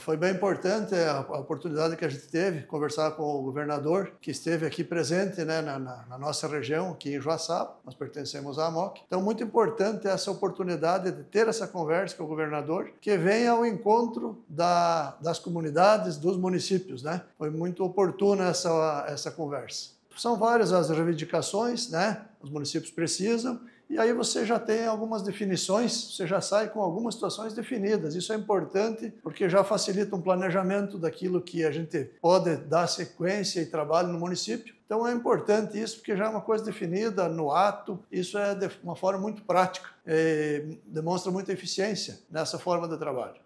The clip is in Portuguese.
Foi bem importante a oportunidade que a gente teve, conversar com o governador, que esteve aqui presente, né, na nossa região, aqui em Joaçaba, nós pertencemos à AMOC. Então, muito importante essa oportunidade de ter essa conversa com o governador, que venha ao encontro das comunidades, dos municípios, né? Foi muito oportuna essa conversa. São várias as reivindicações, né? Os municípios precisam, e aí você já tem algumas definições, você já sai com algumas situações definidas. Isso é importante porque já facilita um planejamento daquilo que a gente pode dar sequência e trabalho no município. Então é importante isso porque já é uma coisa definida no ato, isso é de uma forma muito prática, demonstra muita eficiência nessa forma de trabalho.